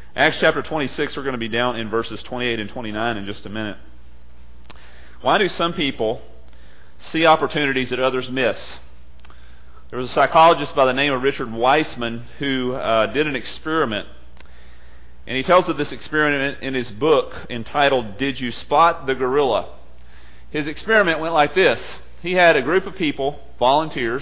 Acts chapter 26, we're going to be down in verses 28 and 29 in just a minute. Why do some people see opportunities that others miss? There was a psychologist by the name of Richard Weissman who did an experiment. And he tells of this experiment in his book entitled, Did You Spot the Gorilla? His experiment went like this. He had a group of people, volunteers,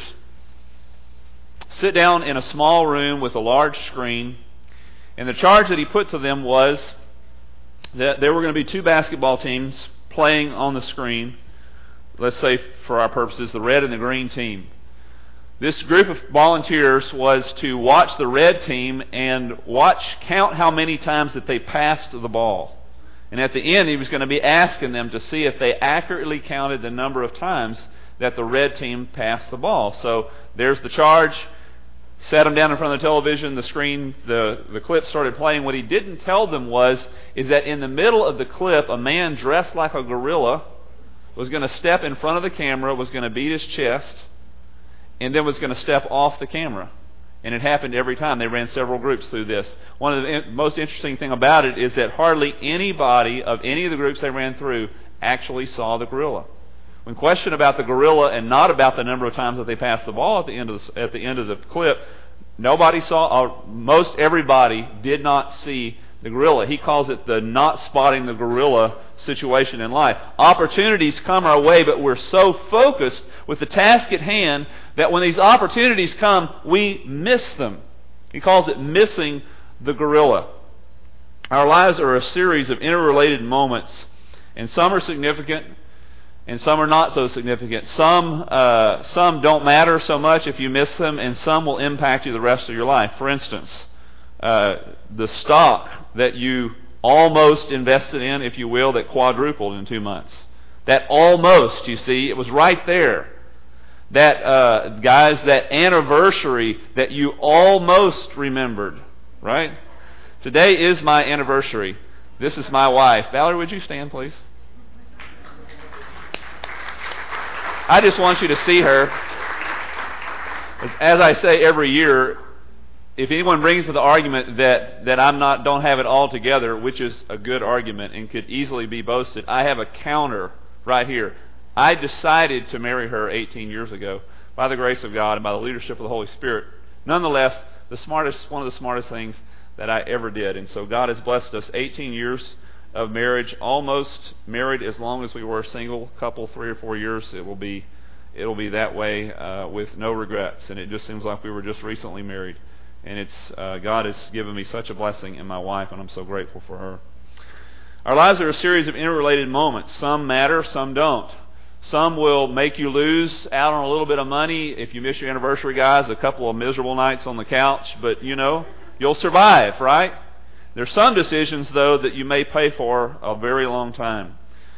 sit down in a small room with a large screen. And the charge that he put to them was that there were going to be two basketball teams playing on the screen. Let's say, for our purposes, the red and the green team. This group of volunteers was to watch the red team and count how many times that they passed the ball. And at the end, he was going to be asking them to see if they accurately counted the number of times that the red team passed the ball. So there's the charge. Sat them down in front of the television, the screen, the clip started playing. What he didn't tell them is that in the middle of the clip, a man dressed like a gorilla was going to step in front of the camera, was going to beat his chest, and then was going to step off the camera. And it happened every time. They ran several groups through this. One of the most interesting thing about it is that hardly anybody of any of the groups they ran through actually saw the gorilla. When questioned about the gorilla and not about the number of times that they passed the ball at the end of the clip, nobody saw, most everybody did not see the gorilla. He calls it the not spotting the gorilla situation in life. Opportunities come our way, but we're so focused with the task at hand that when these opportunities come, we miss them. He calls it missing the gorilla. Our lives are a series of interrelated moments, and some are significant, and some are not so significant. Some don't matter so much if you miss them, and some will impact you the rest of your life. For instance, the stock that you almost invested in, if you will, that quadrupled in 2 months. That almost, you see, it was right there. That, guys, that anniversary that you almost remembered, right? Today is my anniversary. This is my wife. Valerie, would you stand, please? I just want you to see her. As I say every year, if anyone brings to the argument that don't have it all together, which is a good argument and could easily be boasted, I have a counter right here. I decided to marry her 18 years ago by the grace of God and by the leadership of the Holy Spirit. Nonetheless, one of the smartest things that I ever did. And so God has blessed us 18 years of marriage, almost married as long as we were a single couple, 3 or 4 years. It'll be that way with no regrets. And it just seems like we were just recently married. And God has given me such a blessing in my wife, and I'm so grateful for her. Our lives are a series of interrelated moments. Some matter, some don't. Some will make you lose out on a little bit of money. If you miss your anniversary, guys, a couple of miserable nights on the couch. But, you'll survive, right? There's some decisions, though, that you may pay for a very long time.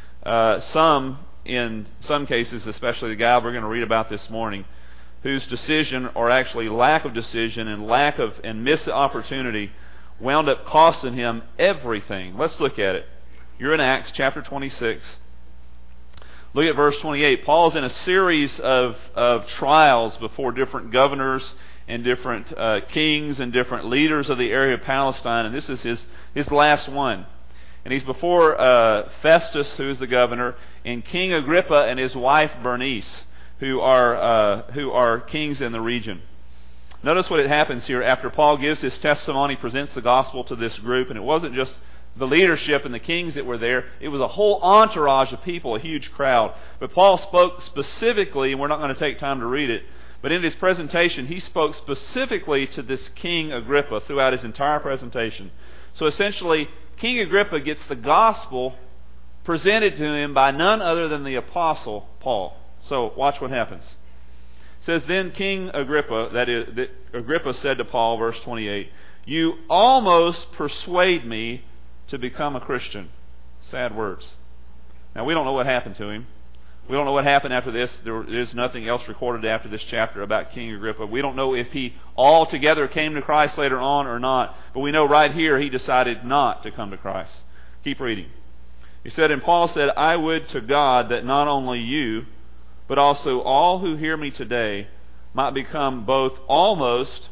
In some cases, especially the guy we're going to read about this morning, whose decision, or actually lack of decision and missed opportunity, wound up costing him everything. Let's look at it. You're in Acts chapter 26. Look at verse 28. Paul's in a series of trials before different governors and different kings and different leaders of the area of Palestine, and this is his last one. And he's before Festus, who is the governor, and King Agrippa and his wife Bernice, who are kings in the region. Notice what happens here. After Paul gives his testimony, presents the gospel to this group, and it wasn't just the leadership and the kings that were there. It was a whole entourage of people, a huge crowd. But Paul spoke specifically, and we're not going to take time to read it, but in his presentation, he spoke specifically to this King Agrippa throughout his entire presentation. So essentially, King Agrippa gets the gospel presented to him by none other than the apostle Paul. So watch what happens. It says, Then King Agrippa, Agrippa said to Paul, verse 28, You almost persuade me to become a Christian. Sad words. Now, we don't know what happened to him. We don't know what happened after this. There is nothing else recorded after this chapter about King Agrippa. We don't know if he altogether came to Christ later on or not. But we know right here he decided not to come to Christ. Keep reading. He said, And Paul said, I would to God that not only you, but also all who hear me today might become both almost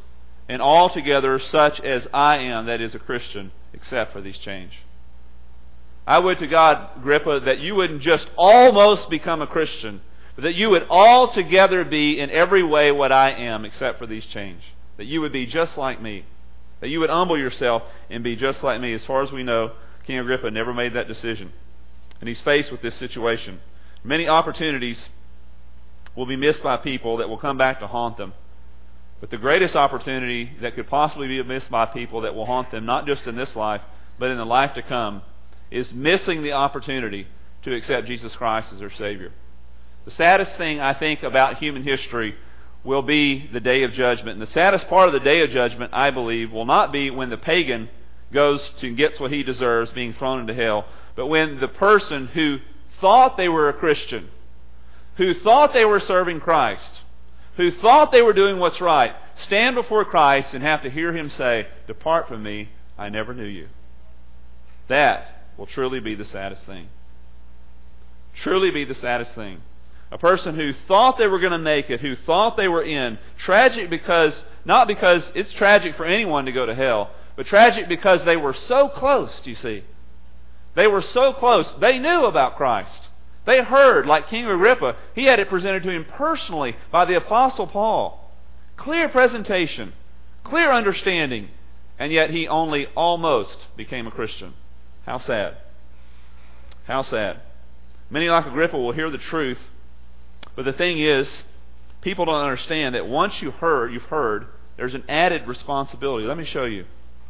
and altogether such as I am, that is a Christian, except for these chains. I would to God, Agrippa, that you wouldn't just almost become a Christian, but that you would altogether be in every way what I am, except for these chains. That you would be just like me. That you would humble yourself and be just like me. As far as we know, King Agrippa never made that decision. And he's faced with this situation. Many opportunities will be missed by people that will come back to haunt them. But the greatest opportunity that could possibly be missed by people that will haunt them, not just in this life, but in the life to come, is missing the opportunity to accept Jesus Christ as their Savior. The saddest thing, I think, about human history will be the day of judgment. And the saddest part of the day of judgment, I believe, will not be when the pagan goes and gets what he deserves, being thrown into hell, but when the person who thought they were a Christian, who thought they were serving Christ, who thought they were doing what's right, stand before Christ and have to hear Him say, "Depart from me, I never knew you." That will truly be the saddest thing. Truly be the saddest thing. A person who thought they were going to make it, who thought they were in. Tragic because, not because it's tragic for anyone to go to hell, but tragic because they were so close, do you see? They were so close. They knew about Christ. They heard, like King Agrippa, he had it presented to him personally by the Apostle Paul. Clear presentation, clear understanding, and yet he only almost became a Christian. How sad. How sad. Many like Agrippa will hear the truth, but the thing is, people don't understand that once you've heard, there's an added responsibility. Let me show you.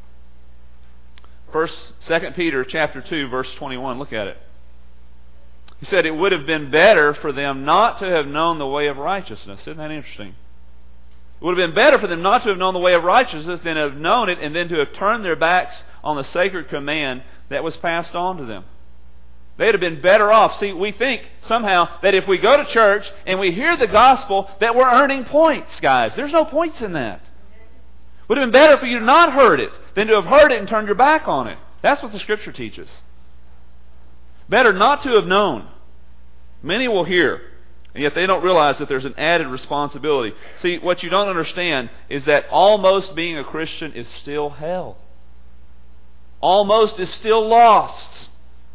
2 Peter chapter 2, verse 21. Look at it. He said, "It would have been better for them not to have known the way of righteousness." Isn't that interesting? It would have been better for them not to have known the way of righteousness than to have known it and then to have turned their backs on the sacred command that was passed on to them. They'd have been better off. See, we think somehow that if we go to church and we hear the gospel that we're earning points, guys. There's no points in that. It would have been better for you to not heard it than to have heard it and turned your back on it. That's what the Scripture teaches. Better not to have known. Many will hear, and yet they don't realize that there's an added responsibility. See, what you don't understand is that almost being a Christian is still hell. Almost is still lost.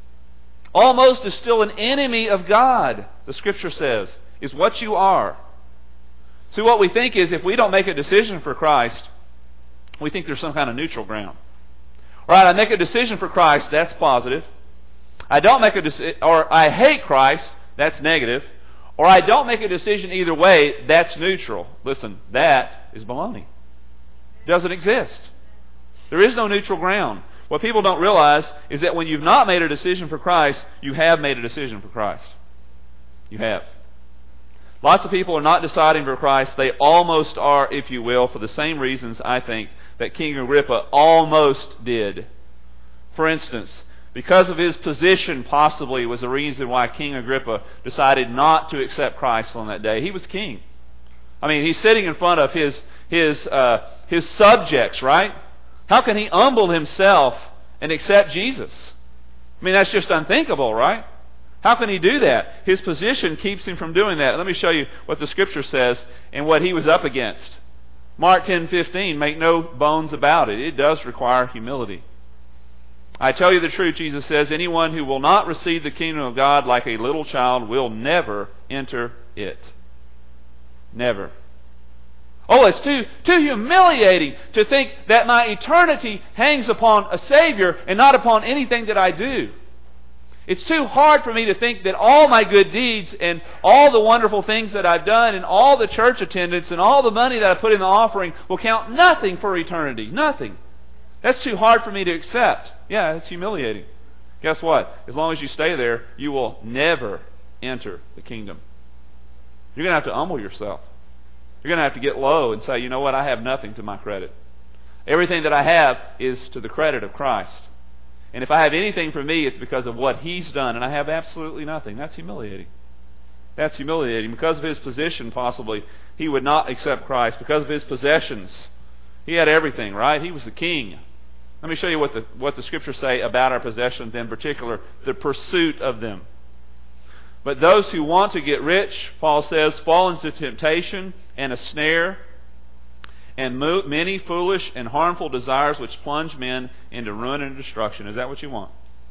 Almost is still an enemy of God, the Scripture says, is what you are. See, what we think is if we don't make a decision for Christ, we think there's some kind of neutral ground. All right, I make a decision for Christ, that's positive. I don't make a decision, or I hate Christ, that's negative. Or I don't make a decision either way, that's neutral. Listen, that is baloney. It doesn't exist. There is no neutral ground. What people don't realize is that when you've not made a decision for Christ, you have made a decision for Christ. You have. Lots of people are not deciding for Christ. They almost are, if you will, for the same reasons, I think, that King Agrippa almost did. For instance, because of his position possibly was the reason why King Agrippa decided not to accept Christ on that day. He was king. I mean, he's sitting in front of his subjects, right? How can he humble himself and accept Jesus? I mean, that's just unthinkable, right? How can he do that? His position keeps him from doing that. Let me show you what the Scripture says and what he was up against. Mark 10:15, make no bones about it. It does require humility. "I tell you the truth," Jesus says, "anyone who will not receive the kingdom of God like a little child will never enter it." Never. Oh, it's too humiliating to think that my eternity hangs upon a Savior and not upon anything that I do. It's too hard for me to think that all my good deeds and all the wonderful things that I've done and all the church attendance and all the money that I put in the offering will count nothing for eternity. Nothing. That's too hard for me to accept. Yeah, it's humiliating. Guess what? As long as you stay there, you will never enter the kingdom. You're going to have to humble yourself. You're going to have to get low and say, you know what, I have nothing to my credit. Everything that I have is to the credit of Christ. And if I have anything for me, it's because of what He's done, and I have absolutely nothing. That's humiliating. That's humiliating. Because of his position, possibly, he would not accept Christ. Because of his possessions, he had everything, right? He was the king. Let me show you what the Scriptures say about our possessions, in particular, the pursuit of them. But those who want to get rich, Paul says, fall into temptation and a snare and many foolish and harmful desires which plunge men into ruin and destruction. Is that what you want?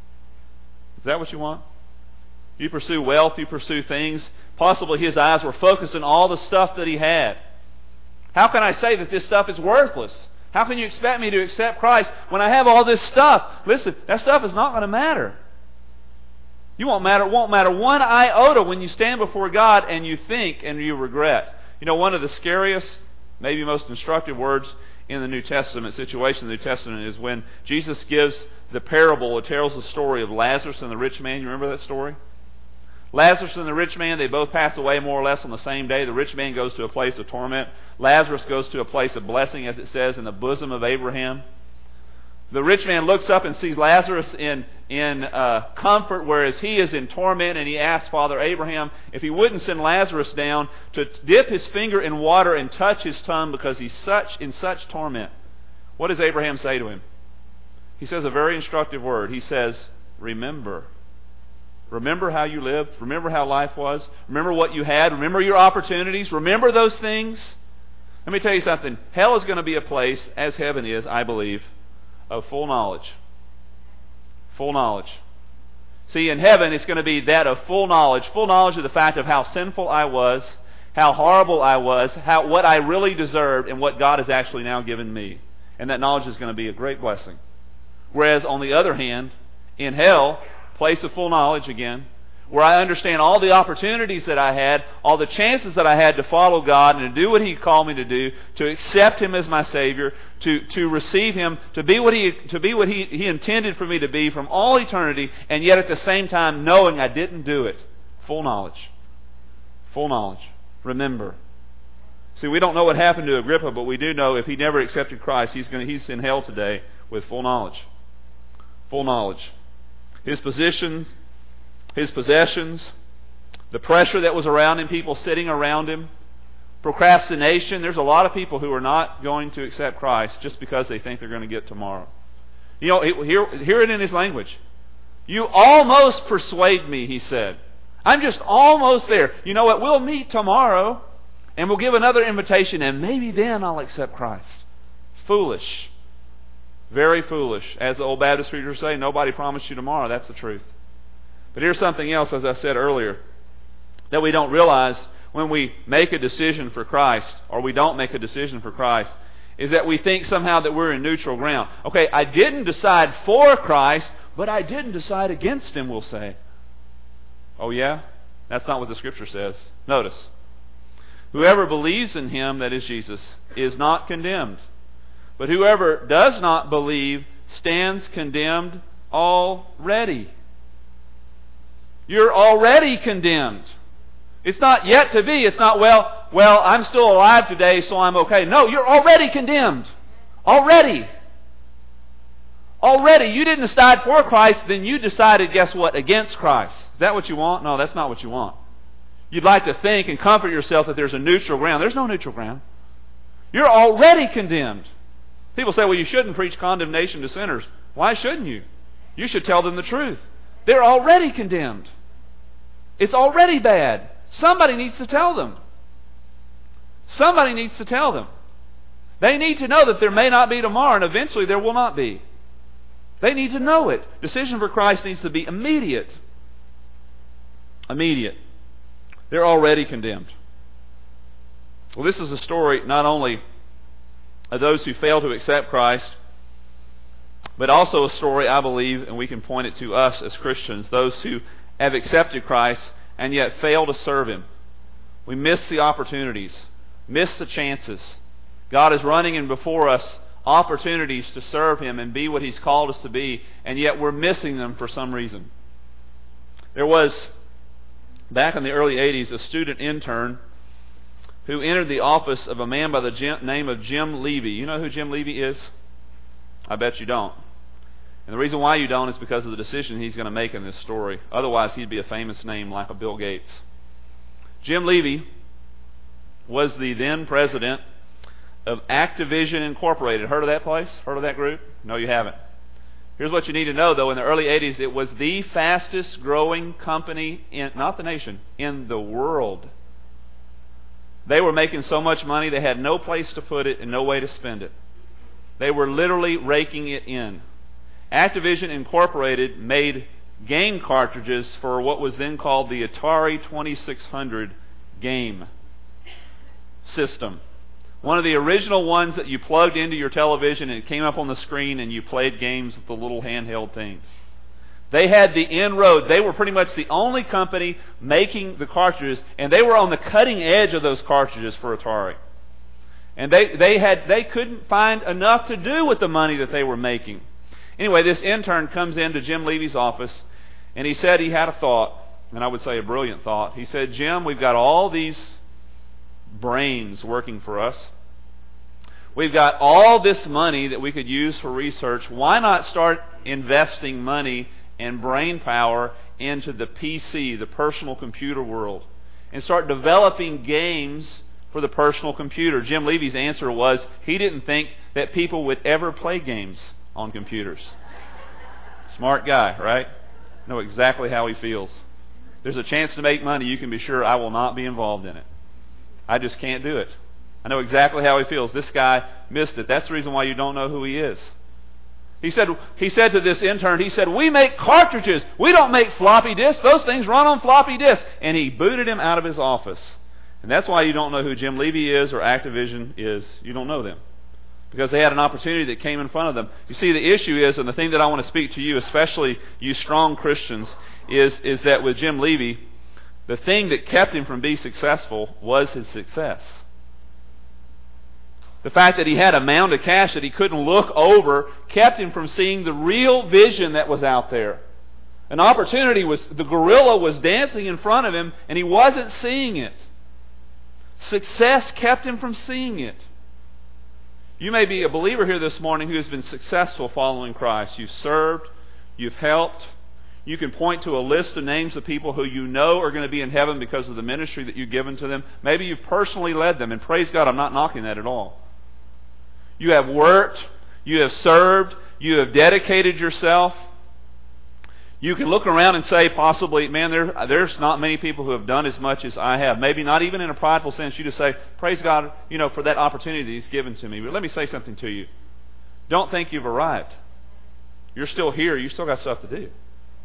Is that what you want? You pursue wealth, you pursue things. Possibly his eyes were focused on all the stuff that he had. How can I say that this stuff is worthless? How can you expect me to accept Christ when I have all this stuff? Listen, that stuff is not going to matter. It won't matter one iota when you stand before God and you think and you regret. You know, one of the scariest, maybe most instructive words in the New Testament situation in the New Testament is when Jesus gives the parable, it tells the story of Lazarus and the rich man. You remember that story? Lazarus and the rich man, they both pass away more or less on the same day. The rich man goes to a place of torment. Lazarus goes to a place of blessing, as it says, in the bosom of Abraham. The rich man looks up and sees Lazarus in comfort, whereas he is in torment, and he asks Father Abraham if he wouldn't send Lazarus down to dip his finger in water and touch his tongue because he's in such torment. What does Abraham say to him? He says a very instructive word. He says, remember. Remember how you lived. Remember how life was. Remember what you had. Remember your opportunities. Remember those things. Let me tell you something. Hell is going to be a place, as heaven is, I believe, of full knowledge. Full knowledge. See, in heaven, it's going to be that of full knowledge of the fact of how sinful I was, how horrible I was, what I really deserved, and what God has actually now given me. And that knowledge is going to be a great blessing. Whereas, on the other hand, in hell, place of full knowledge again, where I understand all the opportunities that I had, all the chances that I had to follow God and to do what He called me to do, to accept Him as my Savior, to receive Him, to be what He intended for me to be from all eternity, and yet at the same time knowing I didn't do it. Full knowledge. Full knowledge. Remember. See, we don't know what happened to Agrippa, but we do know if he never accepted Christ, he's in hell today with full knowledge. Full knowledge. His position, his possessions, the pressure that was around him, people sitting around him, procrastination. There's a lot of people who are not going to accept Christ just because they think they're going to get tomorrow. You know, hear it in his language. You almost persuade me, he said. I'm just almost there. You know what? We'll meet tomorrow and we'll give another invitation and maybe then I'll accept Christ. Foolish. Very foolish. As the old Baptist preachers say, nobody promised you tomorrow. That's the truth. But here's something else, as I said earlier, that we don't realize when we make a decision for Christ, or we don't make a decision for Christ, is that we think somehow that we're in neutral ground. Okay, I didn't decide for Christ, but I didn't decide against Him, we'll say. Oh yeah? That's not what the Scripture says. Notice. Whoever believes in Him, that is Jesus, is not condemned. But whoever does not believe stands condemned already. You're already condemned. It's not yet to be. It's not, well, I'm still alive today, so I'm okay. No, you're already condemned. Already. Already. You didn't decide for Christ, then you decided, guess what, against Christ. Is that what you want? No, that's not what you want. You'd like to think and comfort yourself that there's a neutral ground. There's no neutral ground. You're already condemned. People say, well, you shouldn't preach condemnation to sinners. Why shouldn't you? You should tell them the truth. They're already condemned. It's already bad. Somebody needs to tell them. Somebody needs to tell them. They need to know that there may not be tomorrow, and eventually there will not be. They need to know it. Decision for Christ needs to be immediate. Immediate. They're already condemned. Well, this is a story not only of those who fail to accept Christ, but also a story, I believe, and we can point it to us as Christians, those who have accepted Christ and yet fail to serve Him. We miss the opportunities, miss the chances. God is running in before us opportunities to serve Him and be what He's called us to be, and yet we're missing them for some reason. There was, back in the early 80s, a student intern who entered the office of a man by the name of Jim Levy. You know who Jim Levy is? I bet you don't. And the reason why you don't is because of the decision he's going to make in this story. Otherwise, he'd be a famous name like a Bill Gates. Jim Levy was the then president of Activision Incorporated. Heard of that place? Heard of that group? No, you haven't. Here's what you need to know, though. In the early 80s, it was the fastest growing company in, not the nation, in the world. They were making so much money they had no place to put it and no way to spend it. They were literally raking it in. Activision Incorporated made game cartridges for what was then called the Atari 2600 game system. One of the original ones that you plugged into your television and it came up on the screen and you played games with the little handheld things. They had the inroad. They were pretty much the only company making the cartridges, and they were on the cutting edge of those cartridges for Atari. And they couldn't find enough to do with the money that they were making. Anyway, this intern comes into Jim Levy's office, and he said he had a thought, and I would say a brilliant thought. He said, "Jim, we've got all these brains working for us. We've got all this money that we could use for research. Why not start investing money and brain power into the PC, the personal computer world, and start developing games for the personal computer?" Jim Levy's answer was he didn't think that people would ever play games on computers. Smart guy, right? Know exactly how he feels. There's a chance to make money, you can be sure I will not be involved in it. I just can't do it. I know exactly how he feels. This guy missed it. That's the reason why you don't know who he is. He said to this intern, he said, "We make cartridges. We don't make floppy disks. Those things run on floppy disks." And he booted him out of his office. And that's why you don't know who Jim Levy is or Activision is. You don't know them. Because they had an opportunity that came in front of them. You see, the issue is, and the thing that I want to speak to you, especially you strong Christians, is that with Jim Levy, the thing that kept him from being successful was his success. The fact that he had a mound of cash that he couldn't look over kept him from seeing the real vision that was out there. An opportunity was, the gorilla was dancing in front of him, and he wasn't seeing it. Success kept him from seeing it. You may be a believer here this morning who has been successful following Christ. You've served, you've helped. You can point to a list of names of people who you know are going to be in heaven because of the ministry that you've given to them. Maybe you've personally led them, and praise God, I'm not knocking that at all. You have worked, you have served, you have dedicated yourself. You can look around and say possibly, man, there's not many people who have done as much as I have. Maybe not even in a prideful sense. You just say, praise God, for that opportunity that He's given to me. But let me say something to you. Don't think you've arrived. You're still here. You still got stuff to do.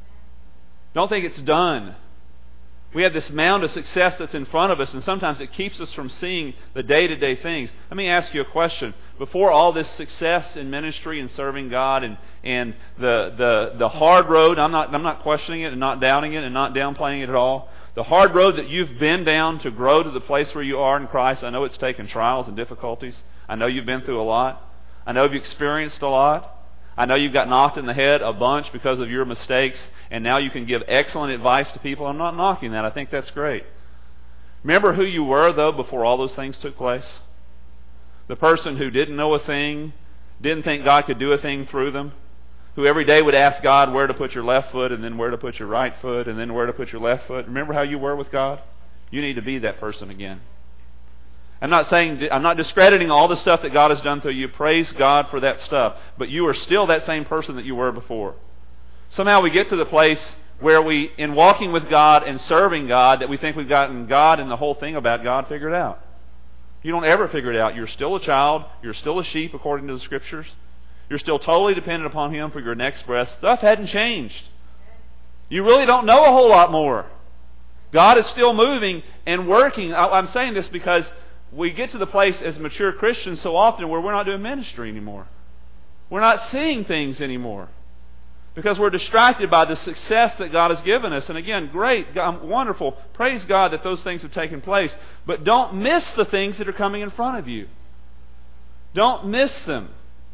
Don't think it's done. We have this mound of success that's in front of us, and sometimes it keeps us from seeing the day-to-day things. Let me ask you a question. Before all this success in ministry and serving God and the hard road, I'm not questioning it and not doubting it and not downplaying it at all. The hard road that you've been down to grow to the place where you are in Christ, I know it's taken trials and difficulties. I know you've been through a lot. I know you've experienced a lot. I know you've got knocked in the head a bunch because of your mistakes, and now you can give excellent advice to people. I'm not knocking that. I think that's great. Remember who you were, though, before all those things took place? The person who didn't know a thing, didn't think God could do a thing through them, who every day would ask God where to put your left foot and then where to put your right foot and then where to put your left foot. Remember how you were with God? You need to be that person again. I'm not discrediting all the stuff that God has done through you. Praise God for that stuff. But you are still that same person that you were before. Somehow we get to the place where we, in walking with God and serving God, that we think we've gotten God and the whole thing about God figured out. You don't ever figure it out. You're still a child. You're still a sheep according to the Scriptures. You're still totally dependent upon Him for your next breath. Stuff hadn't changed. You really don't know a whole lot more. God is still moving and working. I'm saying this because we get to the place as mature Christians so often where we're not doing ministry anymore. We're not seeing things anymore because we're distracted by the success that God has given us. And again, great, wonderful. Praise God that those things have taken place. But don't miss the things that are coming in front of you. Don't miss them.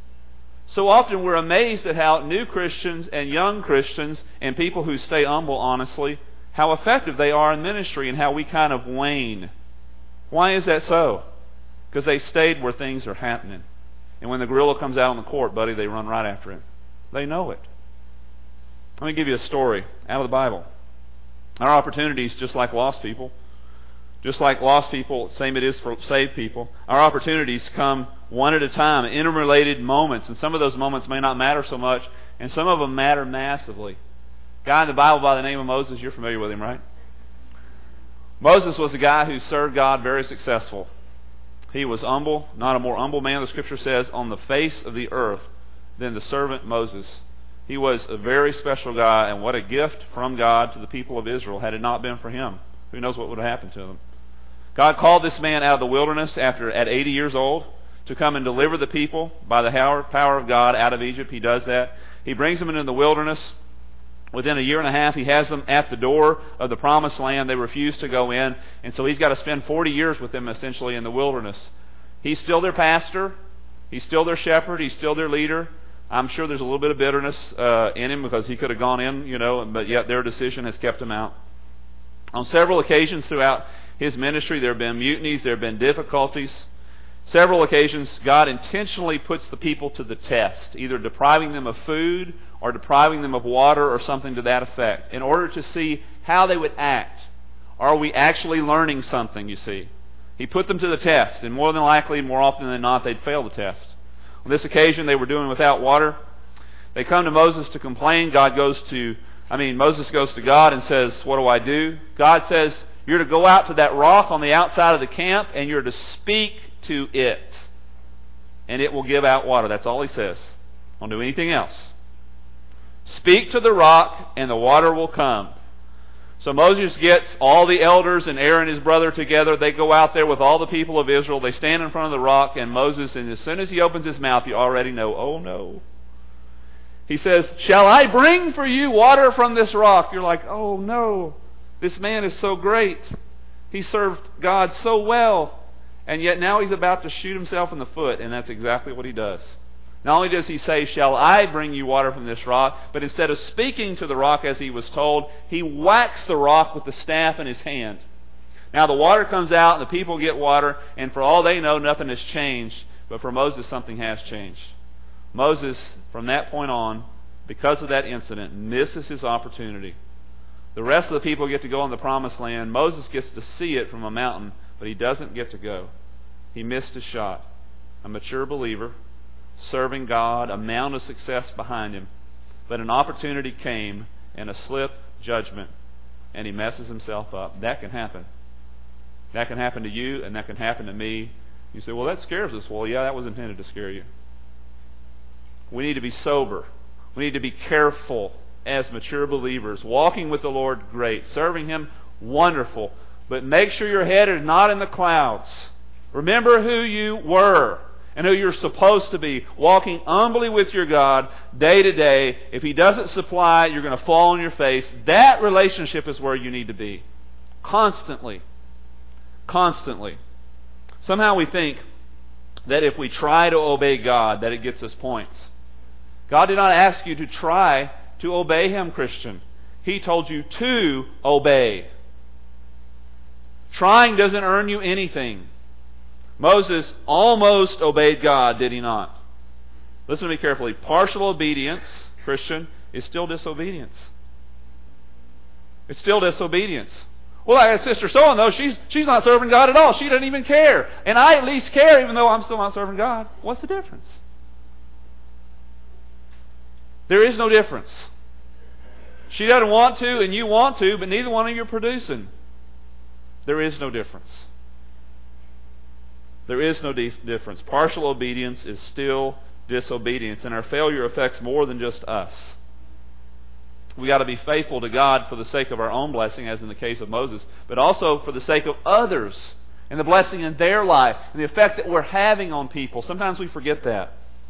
So often we're amazed at how new Christians and young Christians and people who stay humble, honestly, how effective they are in ministry and how we kind of wane. Why is that so? Because they stayed where things are happening. And when the gorilla comes out on the court, buddy, they run right after him. They know it. Let me give you a story out of the Bible. Our opportunities, just like lost people, same it is for saved people, our opportunities come one at a time, interrelated moments. And some of those moments may not matter so much, and some of them matter massively. A guy in the Bible by the name of Moses, you're familiar with him, right? Moses was a guy who served God very successful. He was humble, not a more humble man, the Scripture says, on the face of the earth than the servant Moses. He was a very special guy, and what a gift from God to the people of Israel. Had it not been for him, who knows what would have happened to them. God called this man out of the wilderness at 80 years old to come and deliver the people by the power of God out of Egypt. He does that. He brings them into the wilderness. Within a year and a half, he has them at the door of the promised land. They refuse to go in, and so he's got to spend 40 years with them essentially in the wilderness. He's still their pastor. He's still their shepherd. He's still their leader. I'm sure there's a little bit of bitterness in him because he could have gone in, but yet their decision has kept him out. On several occasions throughout his ministry, there have been mutinies, there have been difficulties. Several occasions, God intentionally puts the people to the test, either depriving them of food or depriving them of water or something to that effect, in order to see how they would act. Are we actually learning something, you see? He put them to the test, and more than likely, more often than not, they'd fail the test. On this occasion, they were doing without water. They come to Moses to complain. Moses goes to God and says, what do I do? God says, you're to go out to that rock on the outside of the camp, and you're to speak to it, and it will give out water. That's all he says. Don't do anything else. Speak to the rock, and the water will come. So Moses gets all the elders and Aaron his brother together. They go out there with all the people of Israel. They stand in front of the rock, and Moses, and as soon as he opens his mouth, you already know, oh no. He says, shall I bring for you water from this rock? You're like, oh no, this man is so great. He served God so well. And yet now he's about to shoot himself in the foot, and that's exactly what he does. Not only does he say, shall I bring you water from this rock, but instead of speaking to the rock as he was told, he whacks the rock with the staff in his hand. Now the water comes out, and the people get water, and for all they know, nothing has changed. But for Moses, something has changed. Moses, from that point on, because of that incident, misses his opportunity. The rest of the people get to go in the promised land. Moses gets to see it from a mountain, but he doesn't get to go. He missed his shot. A mature believer, serving God, a mound of success behind him. But an opportunity came and a slip judgment, and he messes himself up. That can happen. That can happen to you, and that can happen to me. You say, well, that scares us. Well, yeah, that was intended to scare you. We need to be sober. We need to be careful as mature believers. Walking with the Lord, great. Serving Him, wonderful. But make sure your head is not in the clouds. Remember who you were and who you're supposed to be. Walking humbly with your God day to day. If He doesn't supply, you're going to fall on your face. That relationship is where you need to be. Constantly. Constantly. Somehow we think that if we try to obey God, that it gets us points. God did not ask you to try to obey Him, Christian. He told you to obey. Trying doesn't earn you anything. Moses almost obeyed God, did he not? Listen to me carefully. Partial obedience, Christian, is still disobedience. It's still disobedience. Well, I got sister so-and-so, she's not serving God at all. She doesn't even care. And I at least care even though I'm still not serving God. What's the difference? There is no difference. She doesn't want to and you want to, but neither one of you are producing. There is no difference. There is no difference. Partial obedience is still disobedience, and our failure affects more than just us. We got to be faithful to God for the sake of our own blessing, as in the case of Moses, but also for the sake of others and the blessing in their life and the effect that we're having on people. Sometimes we forget that.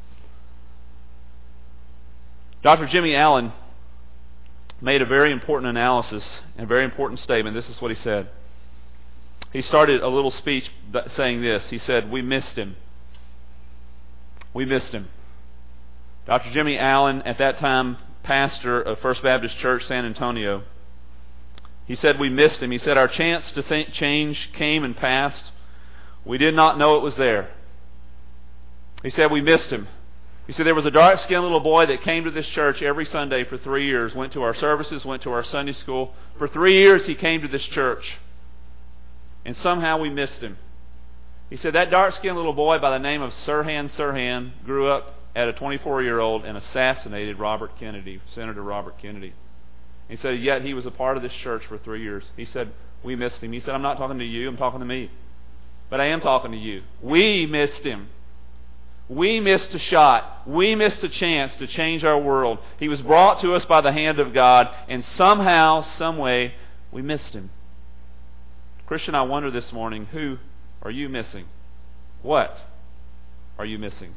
Dr. Jimmy Allen made a very important analysis and a very important statement. This is what he said. He started a little speech saying this. He said, we missed him. We missed him. Dr. Jimmy Allen, at that time pastor of First Baptist Church, San Antonio, he said, we missed him. He said, our chance to think change came and passed. We did not know it was there. He said, we missed him. He said, there was a dark-skinned little boy that came to this church every Sunday for 3 years, went to our services, went to our Sunday school. For 3 years he came to this church. And somehow we missed him. He said that dark-skinned little boy by the name of Sirhan Sirhan grew up at a 24-year-old and assassinated Robert Kennedy, Senator Robert Kennedy. He said, yet he was a part of this church for 3 years. He said, we missed him. He said, I'm not talking to you, I'm talking to me. But I am talking to you. We missed him. We missed a shot. We missed a chance to change our world. He was brought to us by the hand of God, and somehow, some way, we missed him. Christian, I wonder this morning, who are you missing? What are you missing?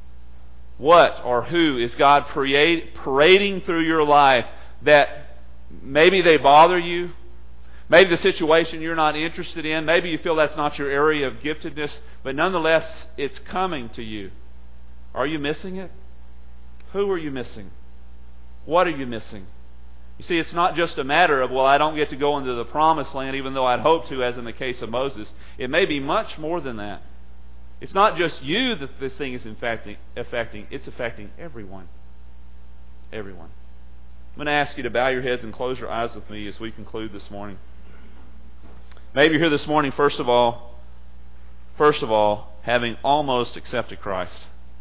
What or who is God parading through your life that maybe they bother you? Maybe the situation you're not interested in. Maybe you feel that's not your area of giftedness, but nonetheless, it's coming to you. Are you missing it? Who are you missing? What are you missing? You see, it's not just a matter of, well, I don't get to go into the promised land even though I'd hope to, as in the case of Moses. It may be much more than that. It's not just you that this thing is affecting. It's affecting everyone. Everyone. I'm going to ask you to bow your heads and close your eyes with me as we conclude this morning. Maybe you're here this morning, first of all, having almost accepted Christ.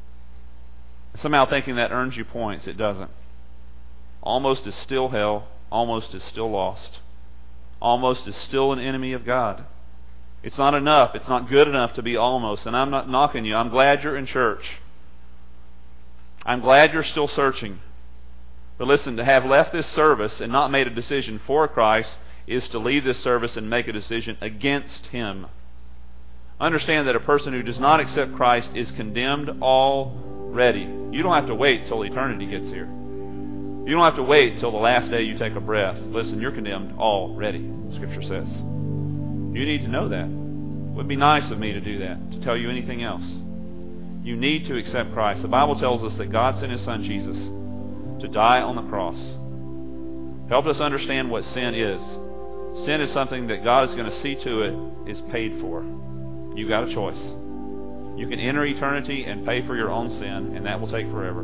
Somehow thinking that earns you points. It doesn't. Almost is still hell. Almost is still lost. Almost is still an enemy of God. It's not enough. It's not good enough to be almost. And I'm not knocking you. I'm glad you're in church. I'm glad you're still searching. But listen, to have left this service and not made a decision for Christ is to leave this service and make a decision against Him. Understand that a person who does not accept Christ is condemned already. You don't have to wait till eternity gets here. You don't have to wait till the last day you take a breath. Listen, you're condemned already, Scripture says. You need to know that. It would be nice of me to do that, to tell you anything else. You need to accept Christ. The Bible tells us that God sent His Son Jesus to die on the cross. Helped us understand what sin is. Sin is something that God is going to see to it is paid for. You got a choice. You can enter eternity and pay for your own sin, and that will take forever.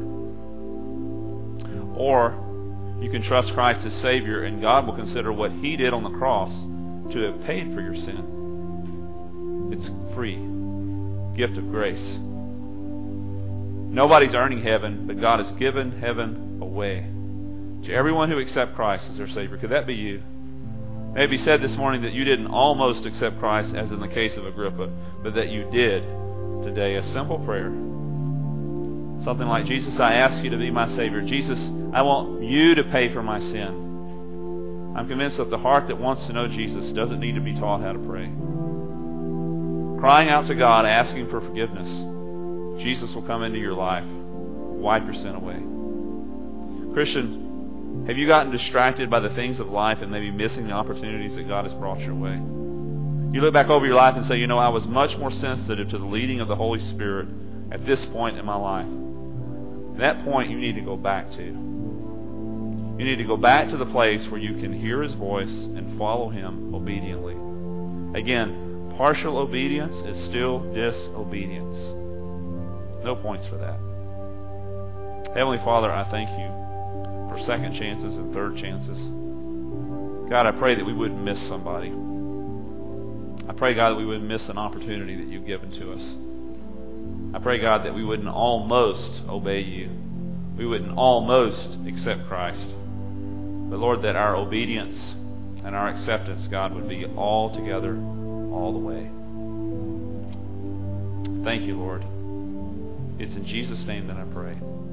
Or you can trust Christ as Savior, and God will consider what He did on the cross to have paid for your sin. It's free. Gift of grace. Nobody's earning heaven, but God has given heaven away to everyone who accepts Christ as their Savior. Could that be you? Maybe said this morning that you didn't almost accept Christ, as in the case of Agrippa, but that you did today. A simple prayer. Something like, Jesus, I ask you to be my Savior. Jesus, I want you to pay for my sin. I'm convinced that the heart that wants to know Jesus doesn't need to be taught how to pray. Crying out to God, asking for forgiveness, Jesus will come into your life, wipe your sin away. Christian, have you gotten distracted by the things of life and maybe missing the opportunities that God has brought your way? You look back over your life and say, you know, I was much more sensitive to the leading of the Holy Spirit at this point in my life. At that point, you need to go back to. You need to go back to the place where you can hear His voice and follow Him obediently. Again, partial obedience is still disobedience. No points for that. Heavenly Father, I thank you for second chances and third chances. God, I pray that we wouldn't miss somebody. I pray, God, that we wouldn't miss an opportunity that you've given to us. I pray, God, that we wouldn't almost obey you. We wouldn't almost accept Christ. But, Lord, that our obedience and our acceptance, God, would be all together, all the way. Thank you, Lord. It's in Jesus' name that I pray.